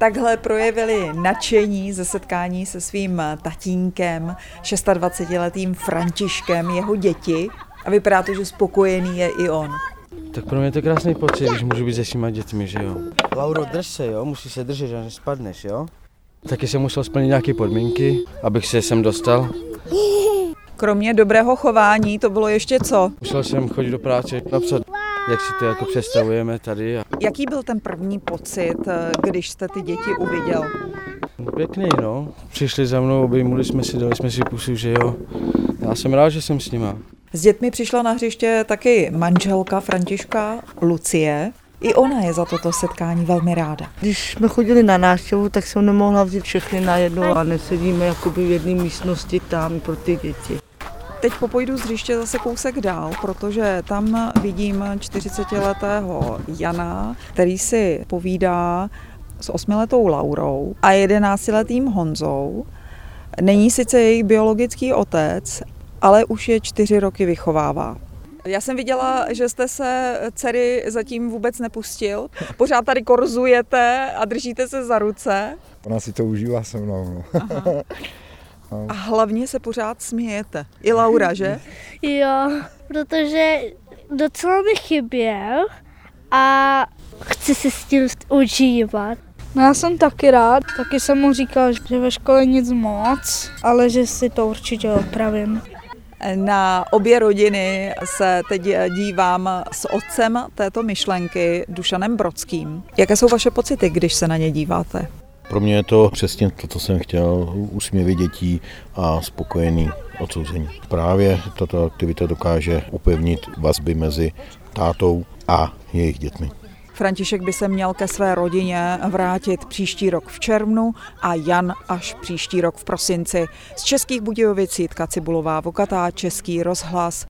Takhle projevili nadšení ze setkání se svým tatínkem, 26letým Františkem, jeho děti. A vypadá to, že spokojený je i on. Tak pro mě je to krásný pocit, když můžu být se svýma dětmi, že jo. Lauro, drž se, jo, musíš se držet, že nespadneš, jo. Taky jsem musel splnit nějaké podmínky, abych se sem dostal. Kromě dobrého chování to bylo ještě co? Musel jsem chodit do práce, napsat, jak si to jako představujeme tady. Jaký byl ten první pocit, když jste ty děti uviděl? Pěkný, no. Přišli za mnou, obejmuli jsme si, dali jsme si pusu, že jo. Já jsem rád, že jsem s nima. S dětmi přišla na hřiště taky manželka Františka, Lucie. I ona je za toto setkání velmi ráda. Když jsme chodili na návštěvu, tak jsem nemohla vzít všechny najednou a nesedíme jakoby v jedné místnosti tam pro ty děti. Teď popojdu z hřiště zase kousek dál, protože tam vidím 40letého Jana, který si povídá s 8letou Laurou a 11letým Honzou. Není sice jejich biologický otec, ale už je 4 roky vychovává. Já jsem viděla, že jste se dcery zatím vůbec nepustil. Pořád tady korzujete a držíte se za ruce. Ona si to užívá se mnou. No. A hlavně se pořád smějete. I Laura, že? Jo, protože docela mi chyběl a chci se s tím užívat. No já jsem taky rád, taky jsem mu říkal, že ve škole nic moc, ale že si to určitě opravím. Na obě rodiny se teď dívám s otcem této myšlenky, Dušanem Brodským. Jaké jsou vaše pocity, když se na ně díváte? Pro mě je to přesně to, co jsem chtěl, úsměvy dětí a spokojený odsouzení. Právě tato aktivita dokáže upevnit vazby mezi tátou a jejich dětmi. František by se měl ke své rodině vrátit příští rok v červnu a Jan až příští rok v prosinci. Z Českých Budějovic Jitka Cibulová, Vokatá, Český rozhlas.